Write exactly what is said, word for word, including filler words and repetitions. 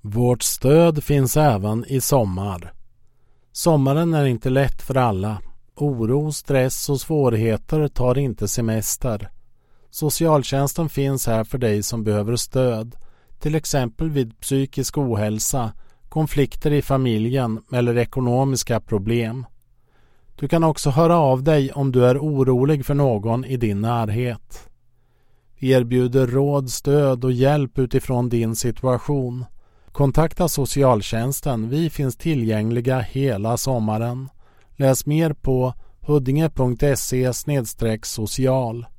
Vårt stöd finns även i sommar. Sommaren är inte lätt för alla. Oro, stress och svårigheter tar inte semester. Socialtjänsten finns här för dig som behöver stöd, till exempel vid psykisk ohälsa, konflikter i familjen eller ekonomiska problem. Du kan också höra av dig om du är orolig för någon i din närhet. Vi erbjuder råd, stöd och hjälp utifrån din situation. Kontakta socialtjänsten, vi finns tillgängliga hela sommaren. Läs mer på huddinge punkt se slash social.